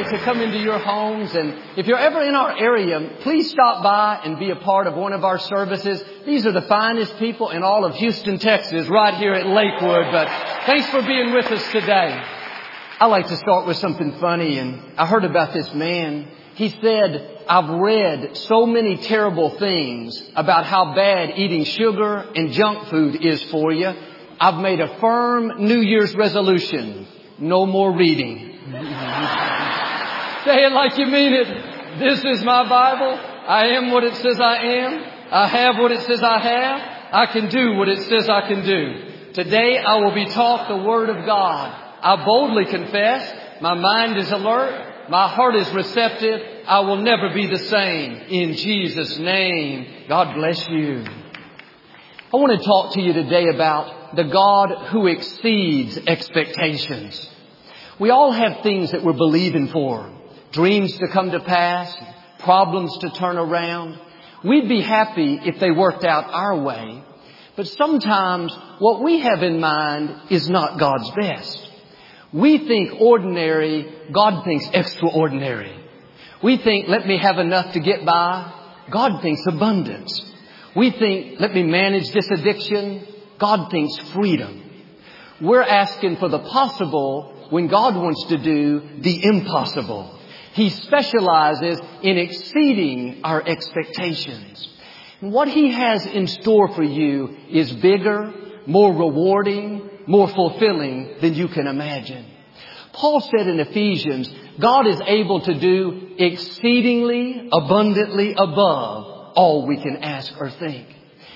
like to come into your homes, and if you're ever in our area, please stop by and be a part of one of our services. These are the finest people in all of Houston, Texas, right here at Lakewood. But thanks for being with us today. I like to start with something funny, and I heard about this man. He said, I've read so many terrible things about how bad eating sugar and junk food is for you. I've made a firm New Year's resolution. No more reading. Say it like you mean it. This is my Bible. I am what it says I am. I have what it says I have. I can do what it says I can do. Today I will be taught the Word of God. I boldly confess. My mind is alert. My heart is receptive. I will never be the same. In Jesus' name, God bless you. I want to talk to you today about the God who exceeds expectations. We all have things that we're believing for. Dreams to come to pass. Problems to turn around. We'd be happy if they worked out our way. But sometimes what we have in mind is not God's best. We think ordinary, God thinks extraordinary. We think, let me have enough to get by. God thinks abundance. We think, let me manage this addiction. God thinks freedom. We're asking for the possible when God wants to do the impossible. He specializes in exceeding our expectations. And what He has in store for you is bigger, more rewarding, more fulfilling than you can imagine. Paul said in Ephesians, God is able to do exceedingly abundantly above all we can ask or think.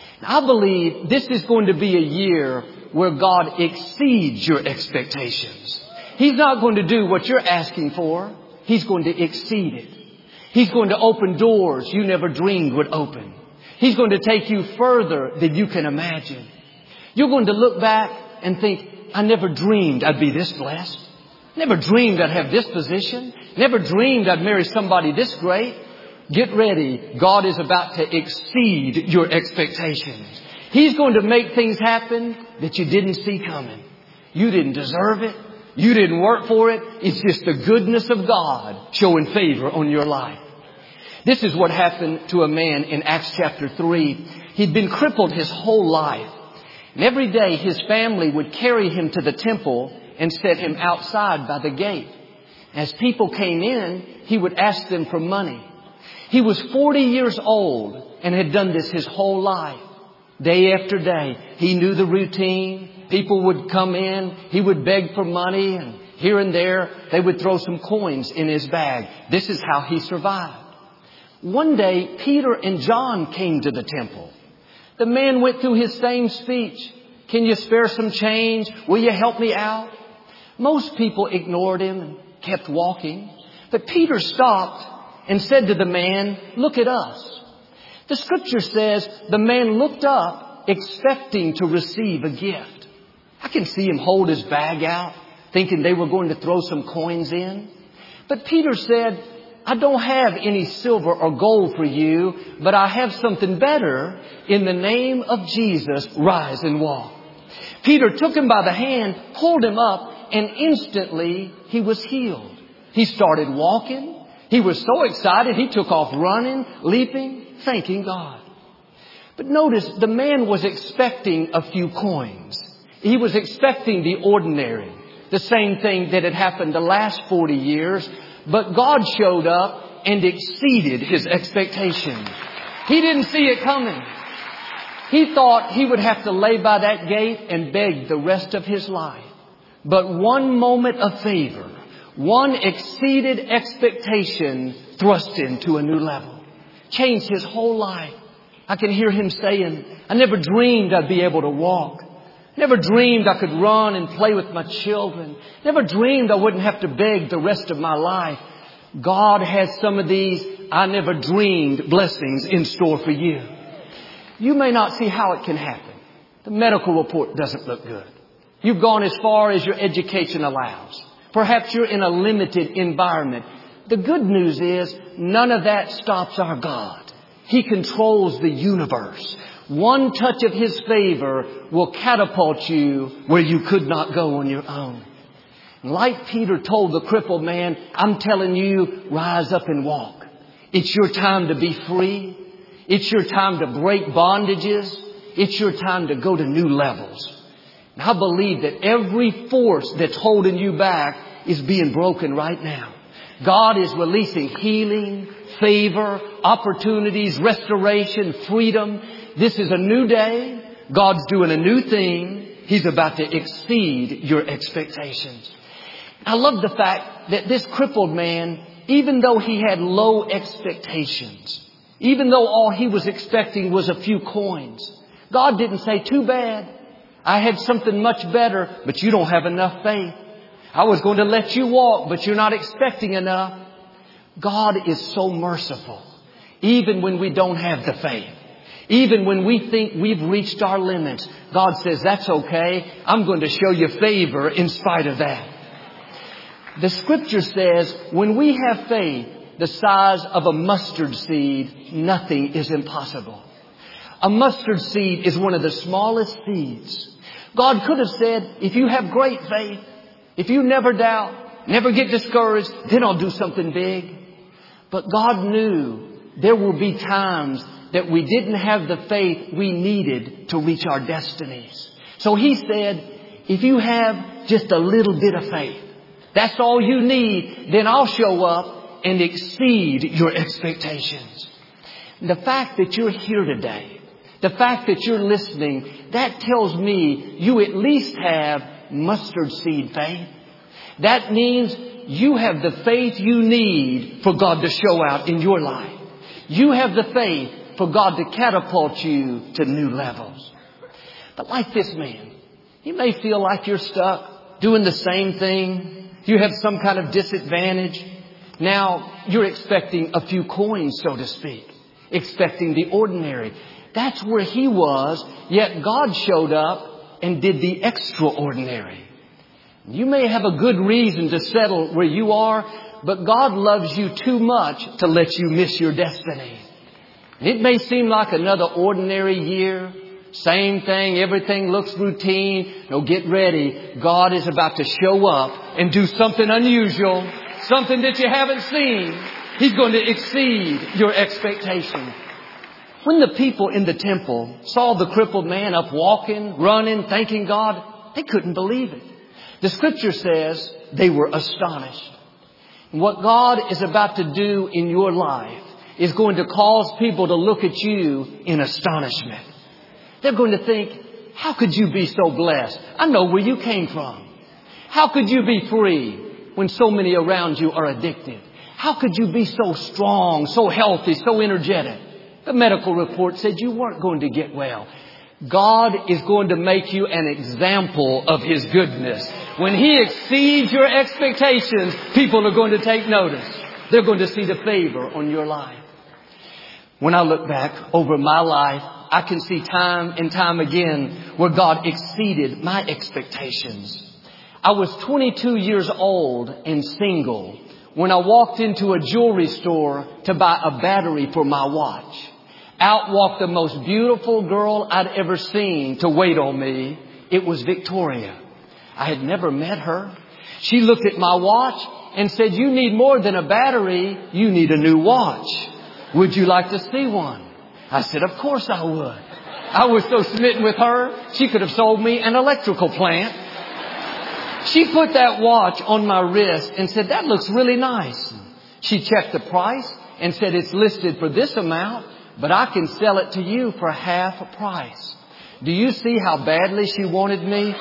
I believe this is going to be a year where God exceeds your expectations. He's not going to do what you're asking for. He's going to exceed it. He's going to open doors you never dreamed would open. He's going to take you further than you can imagine. You're going to look back and think, I never dreamed I'd be this blessed. Never dreamed I'd have this position. Never dreamed I'd marry somebody this great. Get ready. God is about to exceed your expectations. He's going to make things happen that you didn't see coming. You didn't deserve it. You didn't work for it. It's just the goodness of God showing favor on your life. This is what happened to a man in Acts chapter 3. He'd been crippled his whole life. And every day his family would carry him to the temple and set him outside by the gate. As people came in, he would ask them for money. He was 40 years old and had done this his whole life. Day after day, he knew the routine. People would come in. He would beg for money, and here and there they would throw some coins in his bag. This is how he survived. One day, Peter and John came to the temple. The man went through his same speech. Can you spare some change? Will you help me out? Most people ignored him and kept walking. But Peter stopped and said to the man, look at us. The scripture says the man looked up expecting to receive a gift. I can see him hold his bag out thinking they were going to throw some coins in. But Peter said, I don't have any silver or gold for you, but I have something better. In the name of Jesus, rise and walk. Peter took him by the hand, pulled him up, and instantly he was healed. He started walking. He was so excited, he took off running, leaping, thanking God. But notice, the man was expecting a few coins. He was expecting the ordinary, the same thing that had happened the last 40 years. But God showed up and exceeded his expectations. He didn't see it coming. He thought he would have to lay by that gate and beg the rest of his life. But one moment of favor, one exceeded expectation thrust him to a new level. Changed his whole life. I can hear him saying, I never dreamed I'd be able to walk. Never dreamed I could run and play with my children. Never dreamed I wouldn't have to beg the rest of my life. God has some of these I never dreamed blessings in store for you. You may not see how it can happen. The medical report doesn't look good. You've gone as far as your education allows. Perhaps you're in a limited environment. The good news is none of that stops our God. He controls the universe. One touch of His favor will catapult you where you could not go on your own. Like Peter told the crippled man, I'm telling you, rise up and walk. It's your time to be free. It's your time to break bondages. It's your time to go to new levels. And I believe that every force that's holding you back is being broken right now. God is releasing healing, favor, opportunities, restoration, freedom. This is a new day. God's doing a new thing. He's about to exceed your expectations. I love the fact that this crippled man, even though he had low expectations, even though all he was expecting was a few coins, God didn't say, too bad. I had something much better, but you don't have enough faith. I was going to let you walk, but you're not expecting enough. God is so merciful. Even when we don't have the faith, even when we think we've reached our limits, God says, that's okay. I'm going to show you favor in spite of that. The scripture says, when we have faith the size of a mustard seed, nothing is impossible. A mustard seed is one of the smallest seeds. God could have said, if you have great faith, if you never doubt, never get discouraged, then I'll do something big. But God knew there will be times that we didn't have the faith we needed to reach our destinies. So He said, if you have just a little bit of faith, that's all you need, then I'll show up and exceed your expectations. The fact that you're here today, the fact that you're listening, that tells me you at least have mustard seed faith. That means you have the faith you need for God to show out in your life. You have the faith for God to catapult you to new levels. But like this man, you may feel like you're stuck doing the same thing. You have some kind of disadvantage. Now you're expecting a few coins, so to speak, expecting the ordinary. That's where he was, yet God showed up and did the extraordinary. You may have a good reason to settle where you are, but God loves you too much to let you miss your destiny. It may seem like another ordinary year. Same thing. Everything looks routine. No, get ready. God is about to show up and do something unusual, something that you haven't seen. He's going to exceed your expectations. When the people in the temple saw the crippled man up walking, running, thanking God, they couldn't believe it. The scripture says they were astonished. And what God is about to do in your life is going to cause people to look at you in astonishment. They're going to think, how could you be so blessed? I know where you came from. How could you be free when so many around you are addicted? How could you be so strong, so healthy, so energetic? The medical report said you weren't going to get well. God is going to make you an example of His goodness. When He exceeds your expectations, people are going to take notice. They're going to see the favor on your life. When I look back over my life, I can see time and time again where God exceeded my expectations. I was 22 years old and single when I walked into a jewelry store to buy a battery for my watch. Out walked the most beautiful girl I'd ever seen to wait on me. It was Victoria. I had never met her. She looked at my watch and said, you need more than a battery. You need a new watch. Would you like to see one? I said, of course I would. I was so smitten with her, she could have sold me an electrical plant. She put that watch on my wrist and said, that looks really nice. She checked the price and said, it's listed for this amount, but I can sell it to you for half a price. Do you see how badly she wanted me?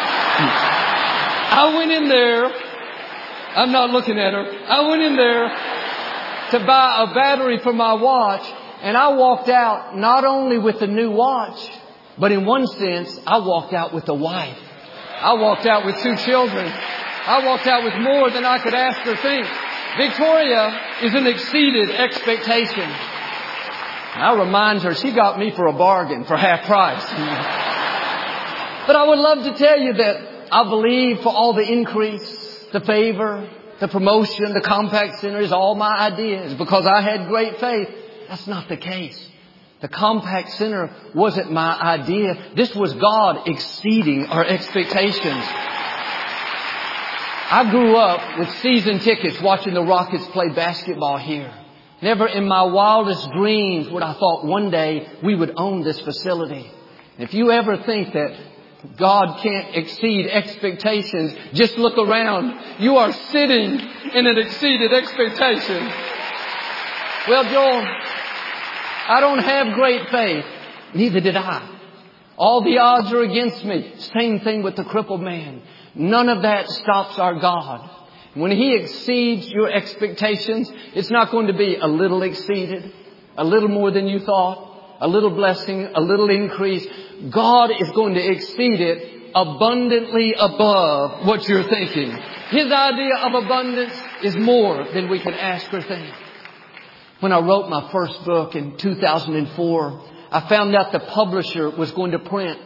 I went in there. I'm not looking at her. I went in there to buy a battery for my watch, and I walked out not only with a new watch, but in one sense, I walked out with a wife. I walked out with 2 children. I walked out with more than I could ask or think. Victoria is an exceeded expectation. I remind her she got me for a bargain for half price. But I would love to tell you that I believe for all the increase, the favor, the promotion, the compact center is all my ideas because I had great faith. That's not the case. The compact center wasn't my idea. This was God exceeding our expectations. I grew up with season tickets watching the Rockets play basketball here. Never in my wildest dreams would I thought one day we would own this facility. If you ever think that God can't exceed expectations, just look around. You are sitting in an exceeded expectation. Well, Joel, I don't have great faith. Neither did I. All the odds are against me. Same thing with the crippled man. None of that stops our God. When He exceeds your expectations, it's not going to be a little exceeded, a little more than you thought, a little blessing, a little increase. God is going to exceed it abundantly above what you're thinking. His idea of abundance is more than we can ask or think. When I wrote my first book in 2004, I found out the publisher was going to print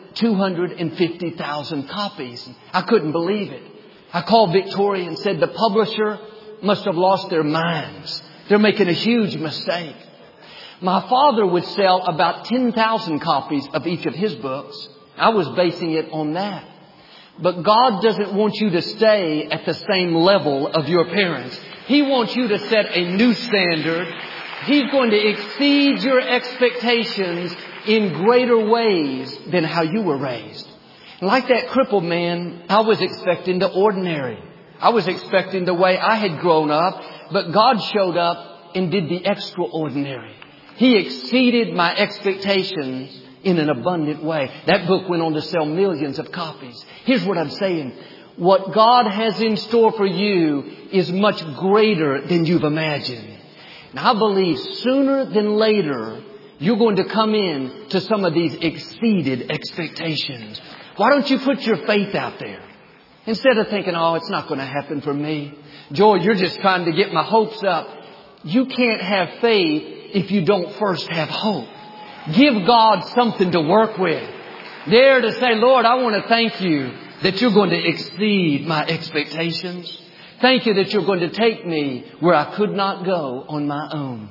250,000 copies. I couldn't believe it. I called Victoria and said, the publisher must have lost their minds. They're making a huge mistake. My father would sell about 10,000 copies of each of his books. I was basing it on that. But God doesn't want you to stay at the same level of your parents. He wants you to set a new standard. He's going to exceed your expectations in greater ways than how you were raised. Like that crippled man, I was expecting the ordinary. I was expecting the way I had grown up, but God showed up and did the extraordinary. He exceeded my expectations in an abundant way. That book went on to sell millions of copies. Here's what I'm saying. What God has in store for you is much greater than you've imagined. Now, I believe sooner than later, you're going to come in to some of these exceeded expectations. Why don't you put your faith out there? Instead of thinking, oh, it's not going to happen for me. Joel, you're just trying to get my hopes up. You can't have faith if you don't first have hope. Give God something to work with. Dare to say, Lord, I want to thank you that you're going to exceed my expectations. Thank you that you're going to take me where I could not go on my own.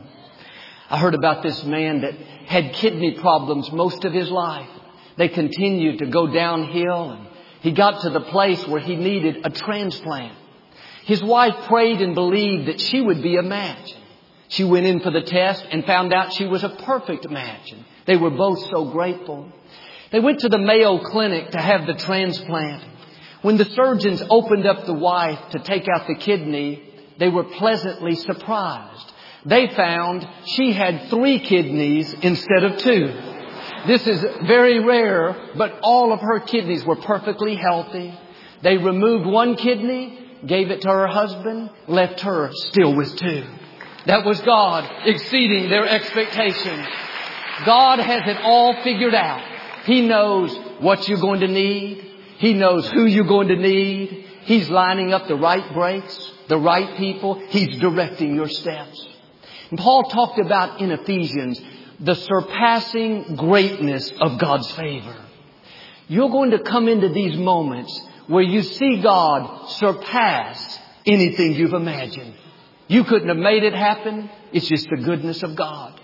I heard about this man that had kidney problems most of his life. They continued to go downhill, and he got to the place where he needed a transplant. His wife prayed and believed that she would be a match. She went in for the test and found out she was a perfect match. And they were both so grateful. They went to the Mayo Clinic to have the transplant. When the surgeons opened up the wife to take out the kidney, they were pleasantly surprised. They found she had 3 kidneys instead of 2. This is very rare, but all of her kidneys were perfectly healthy. They removed 1 kidney, gave it to her husband, left her still with 2. That was God exceeding their expectations. God has it all figured out. He knows what you're going to need. He knows who you're going to need. He's lining up the right breaks, the right people. He's directing your steps. And Paul talked about in Ephesians the surpassing greatness of God's favor. You're going to come into these moments where you see God surpass anything you've imagined. You couldn't have made it happen. It's just the goodness of God.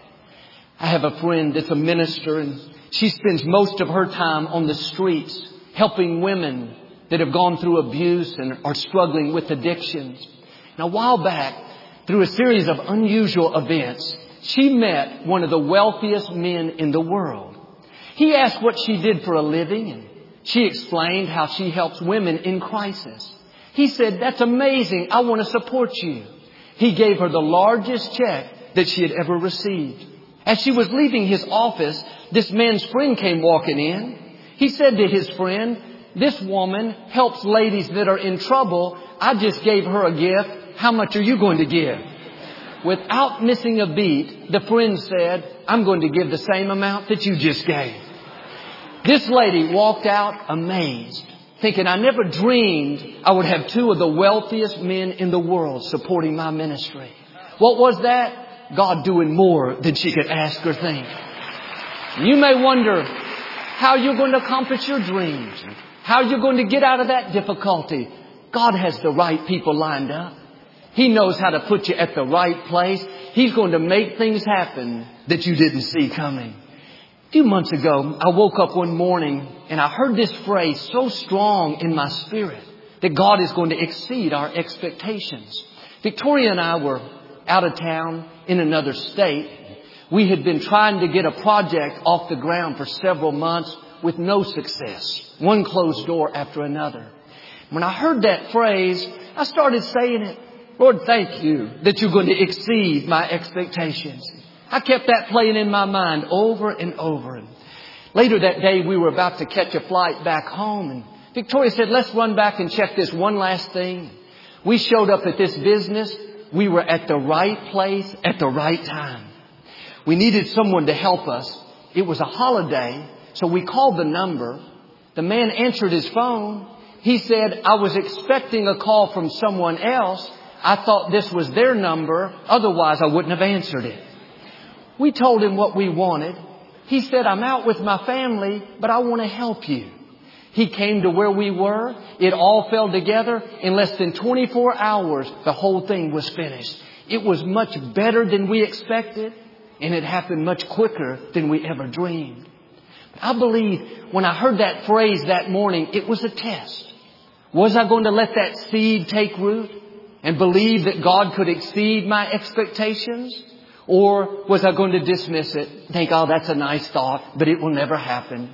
I have a friend that's a minister, and she spends most of her time on the streets helping women that have gone through abuse and are struggling with addictions. Now, a while back, through a series of unusual events, she met one of the wealthiest men in the world. He asked what she did for a living, and she explained how she helps women in crisis. He said, "That's amazing. I want to support you." He gave her the largest check that she had ever received. As she was leaving his office, this man's friend came walking in. He said to his friend, "This woman helps ladies that are in trouble. I just gave her a gift. How much are you going to give?" Without missing a beat, the friend said, "I'm going to give the same amount that you just gave." This lady walked out amazed, thinking, I never dreamed I would have 2 of the wealthiest men in the world supporting my ministry. What was that? God doing more than she could ask or think. You may wonder how you're going to accomplish your dreams, how you're going to get out of that difficulty. God has the right people lined up. He knows how to put you at the right place. He's going to make things happen that you didn't see coming. A few months ago, I woke up one morning and I heard this phrase so strong in my spirit. that God is going to exceed our expectations. Victoria and I were out of town in another state. We had been trying to get a project off the ground for several months with no success. One closed door after another. When I heard that phrase, I started saying it. Lord, thank you that you're going to exceed my expectations. I kept that playing in my mind over and over. Later that day, we were about to catch a flight back home, and Victoria said, let's run back and check this one last thing. We showed up at this business. We were at the right place at the right time. We needed someone to help us. It was a holiday, so we called the number. The man answered his phone. He said, I was expecting a call from someone else. I thought this was their number. Otherwise, I wouldn't have answered it. We told him what we wanted. He said, I'm out with my family, but I want to help you. He came to where we were. It all fell together. In less than 24 hours, the whole thing was finished. It was much better than we expected, and it happened much quicker than we ever dreamed. I believe when I heard that phrase that morning, it was a test. Was I going to let that seed take root and believe that God could exceed my expectations? Or was I going to dismiss it, think, oh, that's a nice thought, but it will never happen?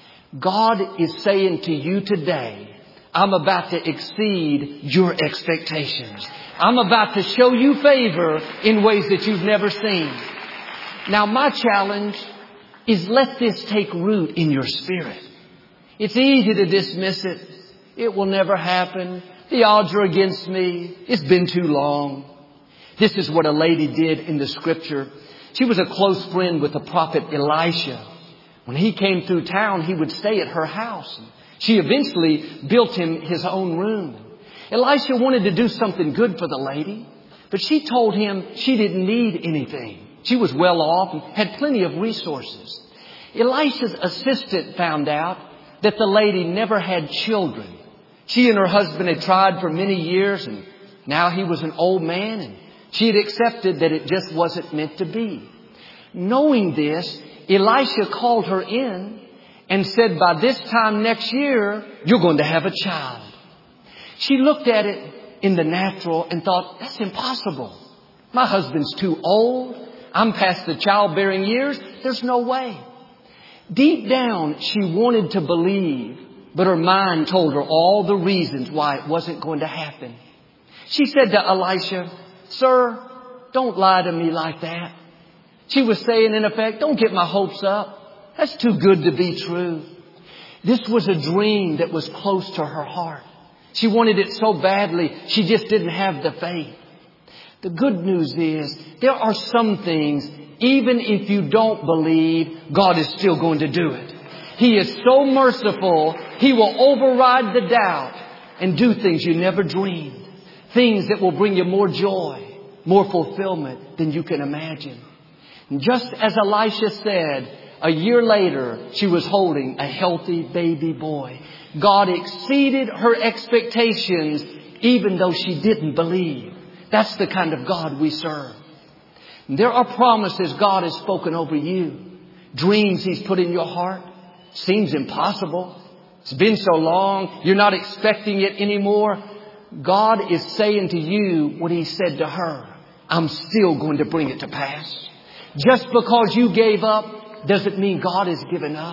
God is saying to you today, I'm about to exceed your expectations. I'm about to show you favor in ways that you've never seen. Now, my challenge is let this take root in your spirit. It's easy to dismiss it. It will never happen. The odds are against me. It's been too long. This is what a lady did in the scripture. She was a close friend with the prophet Elisha. When he came through town, he would stay at her house. She eventually built him his own room. Elisha wanted to do something good for the lady, but she told him she didn't need anything. She was well off and had plenty of resources. Elisha's assistant found out that the lady never had children. She and her husband had tried for many years, and now he was an old man, and she had accepted that it just wasn't meant to be. Knowing this, Elisha called her in and said, by this time next year, you're going to have a child. She looked at it in the natural and thought, that's impossible. My husband's too old. I'm past the childbearing years. There's no way. Deep down, she wanted to believe, but her mind told her all the reasons why it wasn't going to happen. She said to Elisha, sir, don't lie to me like that. She was saying, in effect, don't get my hopes up. That's too good to be true. This was a dream that was close to her heart. She wanted it so badly, she just didn't have the faith. The good news is there are some things, even if you don't believe, God is still going to do it. He is so merciful, He will override the doubt and do things you never dreamed. Things that will bring you more joy, more fulfillment than you can imagine. And just as Elisha said, a year later, she was holding a healthy baby boy. God exceeded her expectations even though she didn't believe. That's the kind of God we serve. And there are promises God has spoken over you. Dreams He's put in your heart. Seems impossible. It's been so long. You're not expecting it anymore. God is saying to you what He said to her. I'm still going to bring it to pass. Just because you gave up doesn't mean God has given up.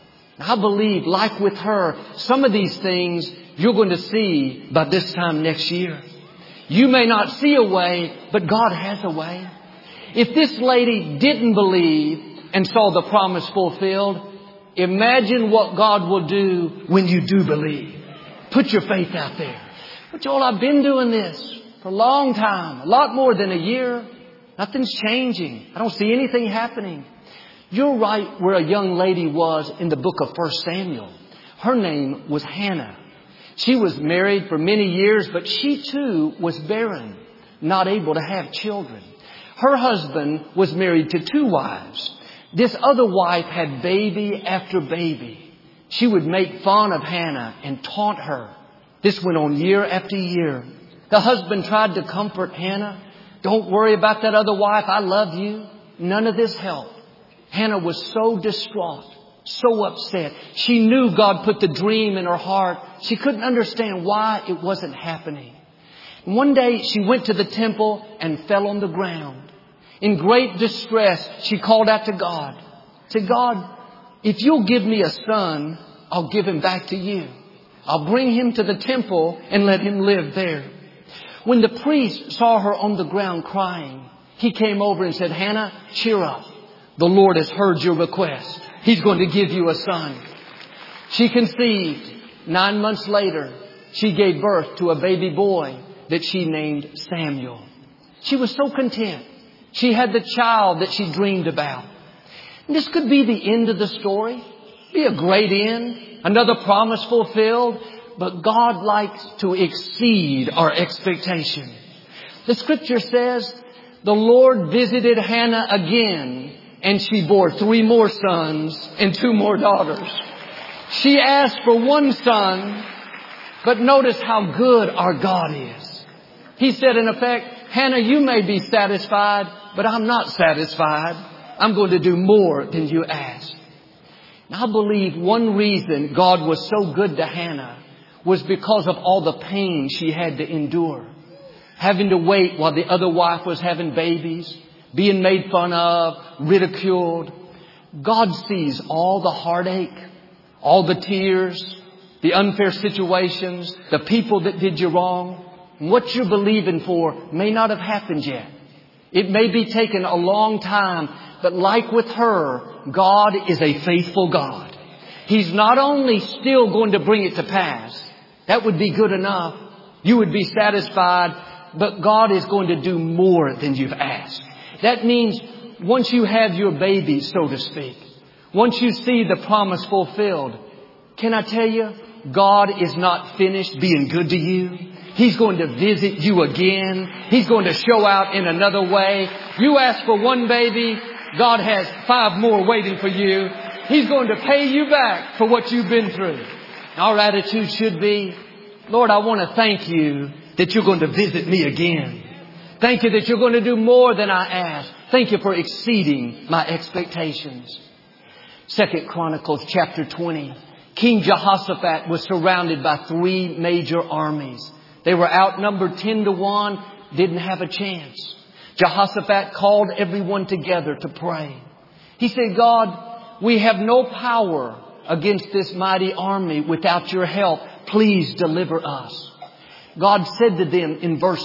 I believe, like with her, some of these things you're going to see by this time next year. You may not see a way, but God has a way. If this lady didn't believe and saw the promise fulfilled, imagine what God will do when you do believe. Put your faith out there. But Joel, I've been doing this for a long time, a lot more than a year. Nothing's changing. I don't see anything happening. You're right where a young lady was in the book of 1 Samuel. Her name was Hannah. She was married for many years, but she too was barren, not able to have children. Her husband was married to 2 wives. This other wife had baby after baby. She would make fun of Hannah and taunt her. This went on year after year. The husband tried to comfort Hannah. Don't worry about that other wife. I love you. None of this helped. Hannah was so distraught. So upset. She knew God put the dream in her heart. She couldn't understand why it wasn't happening. And one day she went to the temple and fell on the ground. In great distress, she called out to God. Said, God, if you'll give me a son, I'll give him back to you. I'll bring him to the temple and let him live there. When the priest saw her on the ground crying, he came over and said, Hannah, cheer up. The Lord has heard your request. He's going to give you a son. She conceived. 9 months later, she gave birth to a baby boy that she named Samuel. She was so content. She had the child that she dreamed about. And this could be the end of the story. Be a great end. Another promise fulfilled. But God likes to exceed our expectation. The scripture says the Lord visited Hannah again, and she bore 3 more sons and 2 more daughters. She asked for 1 son, but notice how good our God is. He said, in effect, Hannah, you may be satisfied, but I'm not satisfied. I'm going to do more than you asked. Now, I believe one reason God was so good to Hannah was because of all the pain she had to endure. Having to wait while the other wife was having babies, being made fun of, ridiculed. God sees all the heartache, all the tears, the unfair situations, the people that did you wrong. And what you're believing for may not have happened yet. It may be taking a long time, but like with her, God is a faithful God. He's not only still going to bring it to pass. That would be good enough. You would be satisfied, but God is going to do more than you've asked. That means once you have your baby, so to speak, once you see the promise fulfilled, can I tell you, God is not finished being good to you. He's going to visit you again. He's going to show out in another way. You ask for 1 baby, God has 5 more waiting for you. He's going to pay you back for what you've been through. Our attitude should be, Lord, I want to thank you that you're going to visit me again. Thank you that you're going to do more than I asked. Thank you for exceeding my expectations. 2 Chronicles chapter 20. King Jehoshaphat was surrounded by 3 major armies. They were outnumbered 10-1, didn't have a chance. Jehoshaphat called everyone together to pray. He said, God, we have no power against this mighty army without your help. Please deliver us. God said to them in verse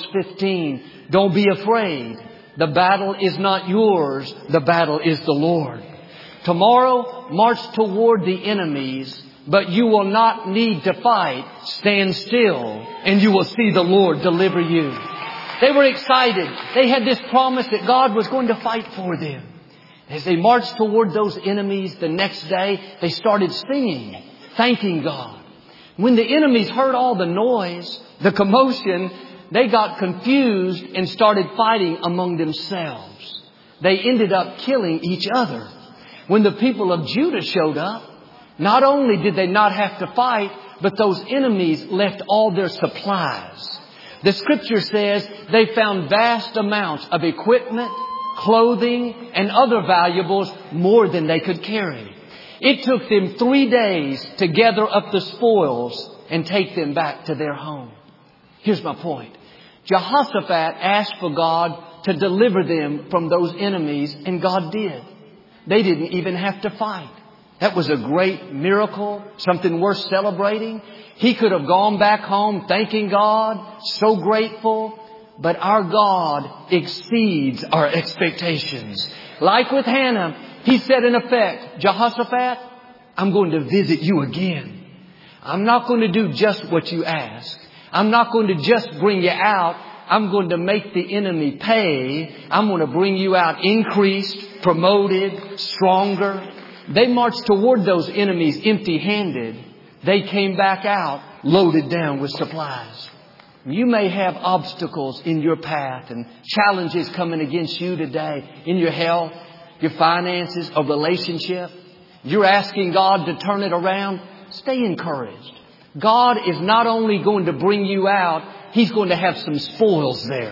15, don't be afraid. The battle is not yours. The battle is the Lord. Tomorrow, march toward the enemies, but you will not need to fight. Stand still and you will see the Lord deliver you. They were excited. They had this promise that God was going to fight for them. As they marched toward those enemies the next day, they started singing, thanking God. When the enemies heard all the noise, the commotion, they got confused and started fighting among themselves. They ended up killing each other. When the people of Judah showed up, not only did they not have to fight, but those enemies left all their supplies. The scripture says they found vast amounts of equipment, clothing, and other valuables, more than they could carry. It took them 3 days to gather up the spoils and take them back to their home. Here's my point. Jehoshaphat asked for God to deliver them from those enemies, and God did. They didn't even have to fight. That was a great miracle, something worth celebrating. He could have gone back home thanking God, so grateful. But our God exceeds our expectations. Like with Hannah, he said in effect, Jehoshaphat, I'm going to visit you again. I'm not going to do just what you ask. I'm not going to just bring you out. I'm going to make the enemy pay. I'm going to bring you out increased, promoted, stronger. They marched toward those enemies empty-handed. They came back out loaded down with supplies. You may have obstacles in your path and challenges coming against you today in your health, your finances, a relationship. You're asking God to turn it around. Stay encouraged. God is not only going to bring you out, He's going to have some spoils there.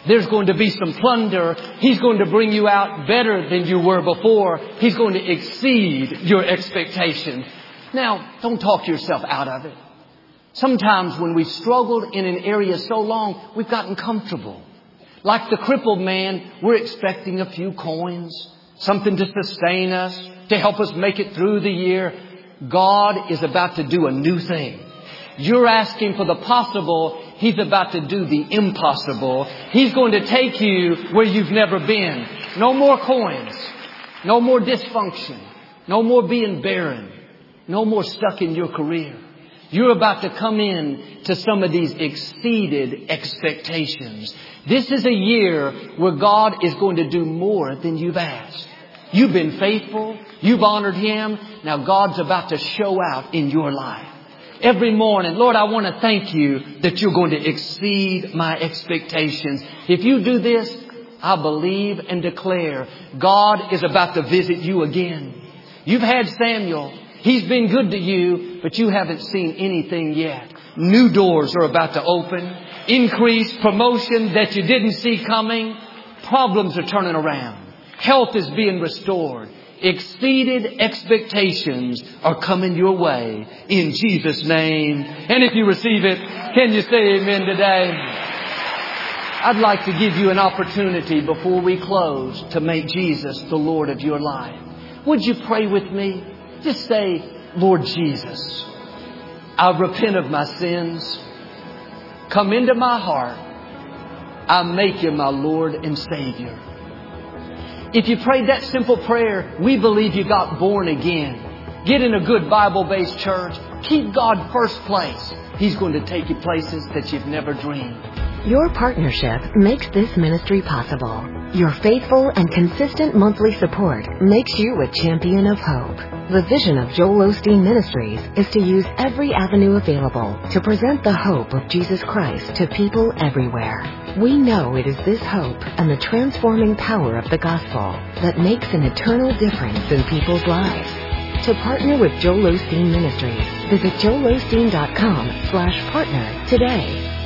There's going to be some plunder. He's going to bring you out better than you were before. He's going to exceed your expectation. Now, don't talk yourself out of it. Sometimes when we've struggled in an area so long, we've gotten comfortable. Like the crippled man, we're expecting a few coins, something to sustain us, to help us make it through the year. God is about to do a new thing. You're asking for the possible. He's about to do the impossible. He's going to take you where you've never been. No more coins. No more dysfunction. No more being barren. No more stuck in your career. You're about to come in to some of these exceeded expectations. This is a year where God is going to do more than you've asked. You've been faithful. You've honored Him. Now God's about to show out in your life. Every morning, Lord, I want to thank you that you're going to exceed my expectations. If you do this, I believe and declare God is about to visit you again. You've had Samuel. He's been good to you, but you haven't seen anything yet. New doors are about to open. Increase, promotion that you didn't see coming. Problems are turning around. Health is being restored. Exceeded expectations are coming your way in Jesus' name. And if you receive it, can you say amen today? I'd like to give you an opportunity before we close to make Jesus the Lord of your life. Would you pray with me? Just say, Lord Jesus, I repent of my sins. Come into my heart. I make you my Lord and Savior. If you prayed that simple prayer, we believe you got born again. Get in a good Bible-based church. Keep God first place. He's going to take you places that you've never dreamed. Your partnership makes this ministry possible. Your faithful and consistent monthly support makes you a champion of hope. The vision of Joel Osteen Ministries is to use every avenue available to present the hope of Jesus Christ to people everywhere. We know it is this hope and the transforming power of the gospel that makes an eternal difference in people's lives. To partner with Joel Osteen Ministries, visit joelosteen.com/partner today.